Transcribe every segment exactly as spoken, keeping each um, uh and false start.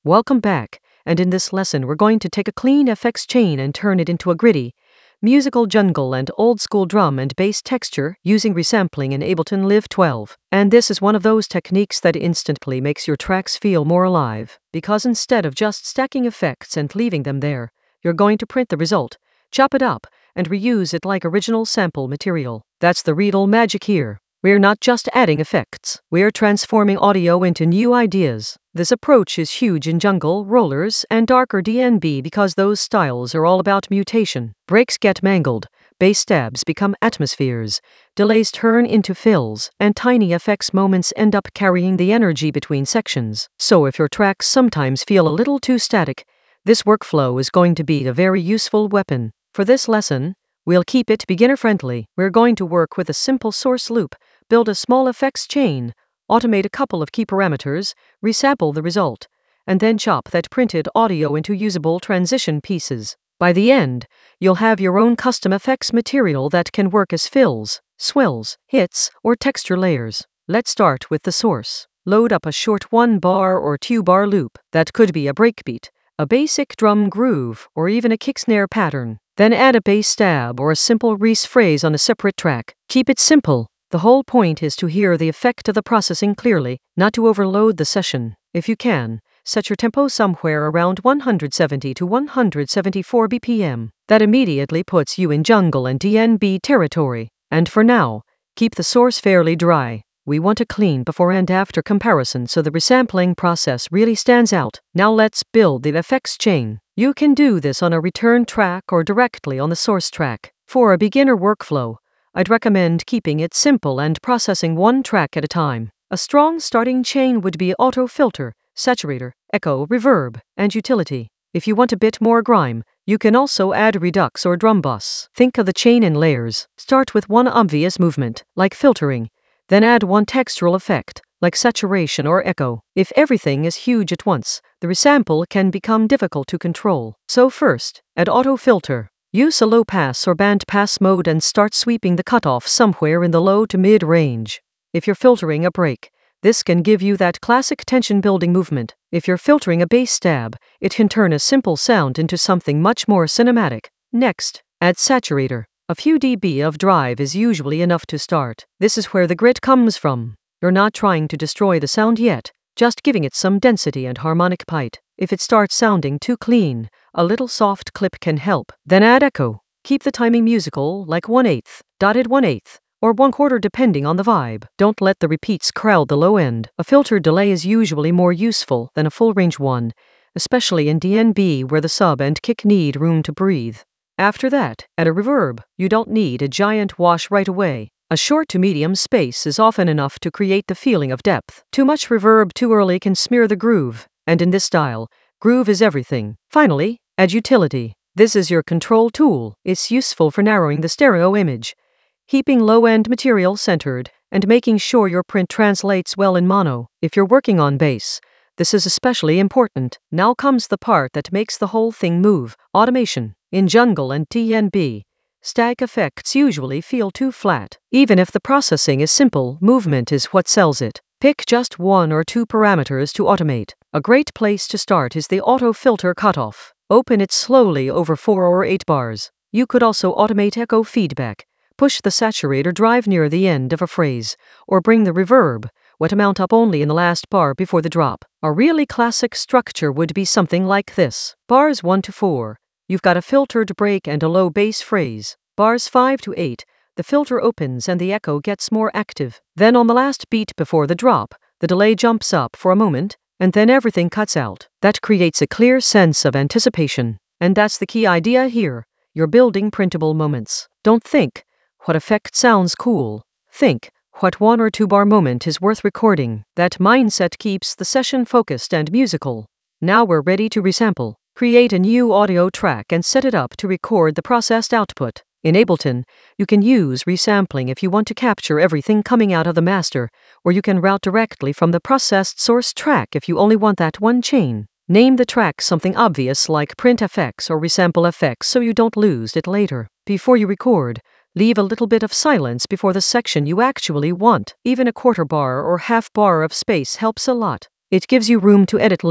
Welcome back, and in this lesson we're going to take a clean F X chain and turn it into a gritty, musical jungle and old-school drum and bass texture using resampling in Ableton Live twelve. And this is one of those techniques that instantly makes your tracks feel more alive, because instead of just stacking effects and leaving them there, you're going to print the result, chop it up, and reuse it like original sample material. That's the real magic here. We're not just adding effects, we're transforming audio into new ideas. This approach is huge in jungle, rollers, and darker D N B because those styles are all about mutation. Breaks get mangled, bass stabs become atmospheres, delays turn into fills, and tiny effects moments end up carrying the energy between sections. So if your tracks sometimes feel a little too static, this workflow is going to be a very useful weapon. For this lesson, we'll keep it beginner-friendly. We're going to work with a simple source loop, build a small effects chain, automate a couple of key parameters, resample the result, and then chop that printed audio into usable transition pieces. By the end, you'll have your own custom effects material that can work as fills, swells, hits, or texture layers. Let's start with the source. Load up a short one-bar or two-bar loop. That could be a breakbeat, a basic drum groove, or even a kick snare pattern. Then add a bass stab or a simple Reese phrase on a separate track. Keep it simple. The whole point is to hear the effect of the processing clearly, not to overload the session. If you can, set your tempo somewhere around one hundred seventy to one hundred seventy-four B P M. That immediately puts you in jungle and D N B territory. And for now, keep the source fairly dry. We want a clean before and after comparison so the resampling process really stands out. Now let's build the effects chain. You can do this on a return track or directly on the source track. For a beginner workflow, I'd recommend keeping it simple and processing one track at a time. A strong starting chain would be auto filter, saturator, echo, reverb, and utility. If you want a bit more grime, you can also add redux or drum bus. Think of the chain in layers. Start with one obvious movement, like filtering, then add one textural effect, like saturation or echo. If everything is huge at once, the resample can become difficult to control. So first, add auto filter. Use a low pass or band pass mode and start sweeping the cutoff somewhere in the low to mid range. If you're filtering a break, this can give you that classic tension building movement. If you're filtering a bass stab, it can turn a simple sound into something much more cinematic. Next, add saturator. A few dB of drive is usually enough to start. This is where the grit comes from. You're not trying to destroy the sound yet, just giving it some density and harmonic bite. If it starts sounding too clean, a little soft clip can help. Then add echo. Keep the timing musical, like one-eighth, dotted one-eighth, or one-quarter depending on the vibe. Don't let the repeats crowd the low end. A filter delay is usually more useful than a full-range one, especially in D N B where the sub and kick need room to breathe. After that, add a reverb. You don't need a giant wash right away. A short to medium space is often enough to create the feeling of depth. Too much reverb too early can smear the groove, and in this style, groove is everything. Finally, add utility. This is your control tool. It's useful for narrowing the stereo image, keeping low-end material centered, and making sure your print translates well in mono. If you're working on bass, this is especially important. Now comes the part that makes the whole thing move: automation. In jungle and D N B, static effects usually feel too flat. Even if the processing is simple, movement is what sells it. Pick just one or two parameters to automate. A great place to start is the auto filter cutoff. Open it slowly over four or eight bars. You could also automate echo feedback. Push the saturator drive near the end of a phrase, or bring the reverb, what amount up only in the last bar before the drop. A really classic structure would be something like this. Bars one to four. You've got a filtered break and a low bass phrase. Bars five to eight, the filter opens and the echo gets more active. Then on the last beat before the drop, the delay jumps up for a moment, and then everything cuts out. That creates a clear sense of anticipation. And that's the key idea here. You're building printable moments. Don't think, what effect sounds cool? Think, what one or two bar moment is worth recording? That mindset keeps the session focused and musical. Now we're ready to resample. Create a new audio track and set it up to record the processed output. In Ableton, you can use resampling if you want to capture everything coming out of the master, or you can route directly from the processed source track if you only want that one chain. Name the track something obvious like print F X or resample F X so you don't lose it later. Before you record, leave a little bit of silence before the section you actually want. Even a quarter bar or half bar of space helps a lot. It gives you room to edit later,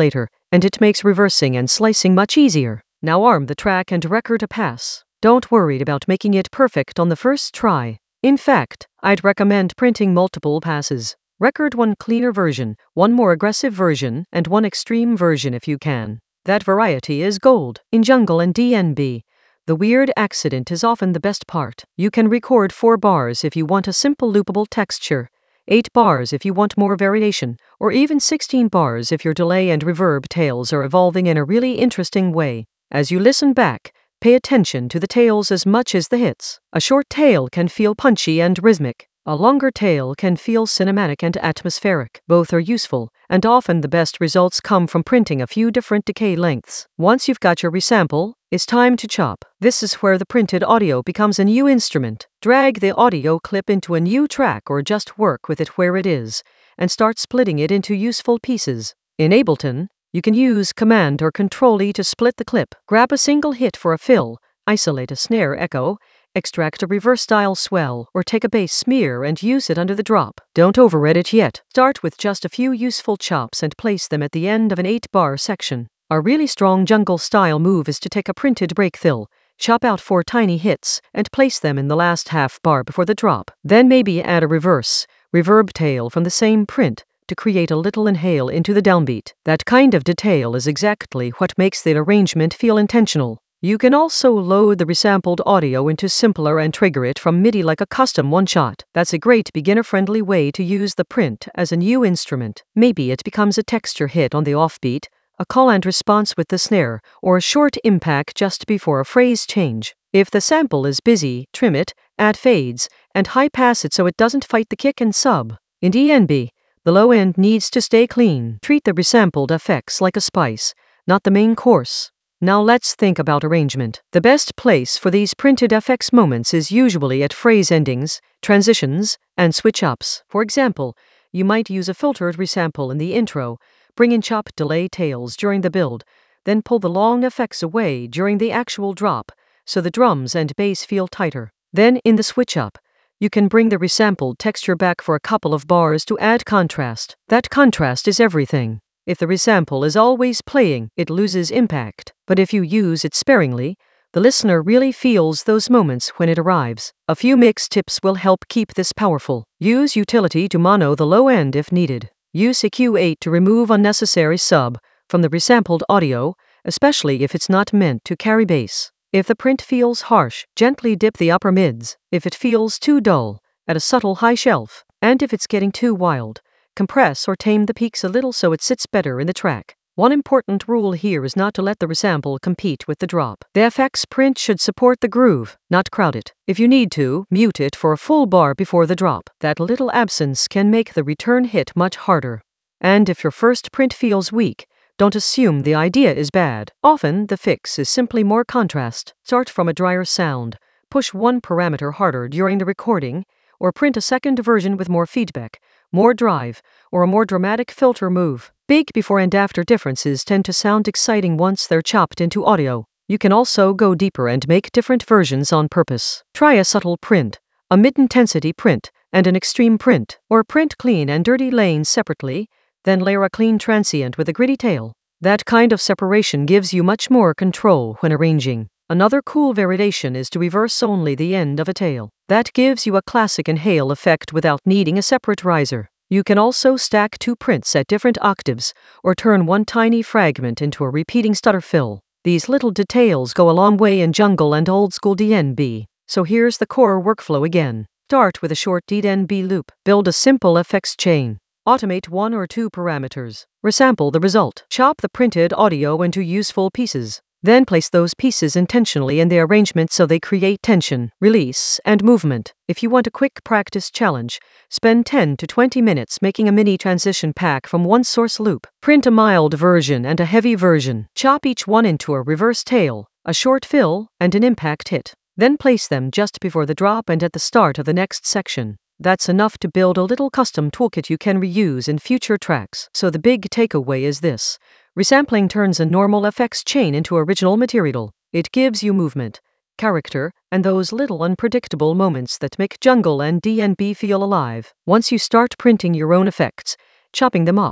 and it makes reversing and slicing much easier. Now arm the track and record a pass. Don't worry about making it perfect on the first try. In fact, I'd recommend printing multiple passes. Record one cleaner version, one more aggressive version, and one extreme version if you can. That variety is gold. In Jungle and D N B, the weird accident is often the best part. You can record four bars if you want a simple loopable texture, eight bars if you want more variation, or even sixteen bars if your delay and reverb tails are evolving in a really interesting way. As you listen back, pay attention to the tails as much as the hits. A short tail can feel punchy and rhythmic. A longer tail can feel cinematic and atmospheric. Both are useful, and often the best results come from printing a few different decay lengths. Once you've got your resample, it's time to chop. This is where the printed audio becomes a new instrument. Drag the audio clip into a new track or just work with it where it is, and start splitting it into useful pieces. In Ableton, you can use Command or Control E to split the clip. Grab a single hit for a fill, isolate a snare echo, extract a reverse style swell, or take a bass smear and use it under the drop. Don't over-edit yet. Start with just a few useful chops and place them at the end of an eight bar section. A really strong jungle style move is to take a printed break fill, chop out four tiny hits, and place them in the last half bar before the drop. Then maybe add a reverse, reverb tail from the same print to create a little inhale into the downbeat. That kind of detail is exactly what makes the arrangement feel intentional. You can also load the resampled audio into Simpler and trigger it from MIDI like a custom one-shot. That's a great beginner-friendly way to use the print as a new instrument. Maybe it becomes a texture hit on the offbeat, a call and response with the snare, or a short impact just before a phrase change. If the sample is busy, trim it, add fades, and high-pass it so it doesn't fight the kick and sub. In D N B, the low end needs to stay clean. Treat the resampled effects like a spice, not the main course. Now let's think about arrangement. The best place for these printed F X moments is usually at phrase endings, transitions, and switch-ups. For example, you might use a filtered resample in the intro, bring in chop delay tails during the build, then pull the long effects away during the actual drop, so the drums and bass feel tighter. Then in the switch-up, you can bring the resampled texture back for a couple of bars to add contrast. That contrast is everything. If the resample is always playing, it loses impact. But if you use it sparingly, the listener really feels those moments when it arrives. A few mix tips will help keep this powerful. Use utility to mono the low end if needed. Use E Q eight to remove unnecessary sub from the resampled audio, especially if it's not meant to carry bass. If the print feels harsh, gently dip the upper mids. If it feels too dull, add a subtle high shelf. And if it's getting too wild, compress or tame the peaks a little so it sits better in the track. One important rule here is not to let the resample compete with the drop. The F X print should support the groove, not crowd it. If you need to, mute it for a full bar before the drop. That little absence can make the return hit much harder. And if your first print feels weak, don't assume the idea is bad. Often, the fix is simply more contrast. Start from a drier sound, push one parameter harder during the recording, or print a second version with more feedback, more drive, or a more dramatic filter move. Big before and after differences tend to sound exciting once they're chopped into audio. You can also go deeper and make different versions on purpose. Try a subtle print, a mid-intensity print, and an extreme print, or print clean and dirty lanes separately, then layer a clean transient with a gritty tail. That kind of separation gives you much more control when arranging. Another cool variation is to reverse only the end of a tail. That gives you a classic inhale effect without needing a separate riser. You can also stack two prints at different octaves, or turn one tiny fragment into a repeating stutter fill. These little details go a long way in Jungle and old school D N B. So here's the core workflow again. Start with a short D N B loop. Build a simple effects chain. Automate one or two parameters. Resample the result. Chop the printed audio into useful pieces. Then place those pieces intentionally in the arrangement so they create tension, release, and movement. If you want a quick practice challenge, spend ten to twenty minutes making a mini transition pack from one source loop. Print a mild version and a heavy version. Chop each one into a reverse tail, a short fill, and an impact hit. Then place them just before the drop and at the start of the next section. That's enough to build a little custom toolkit you can reuse in future tracks. So the big takeaway is this. Resampling turns a normal F X chain into original material. It gives you movement, character, and those little unpredictable moments that make Jungle and D N B feel alive. Once you start printing your own effects, chopping them up,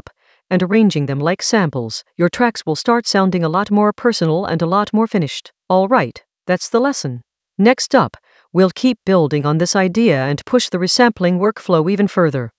and arranging them like samples, your tracks will start sounding a lot more personal and a lot more finished. All right, that's the lesson. Next up, we'll keep building on this idea and push the resampling workflow even further.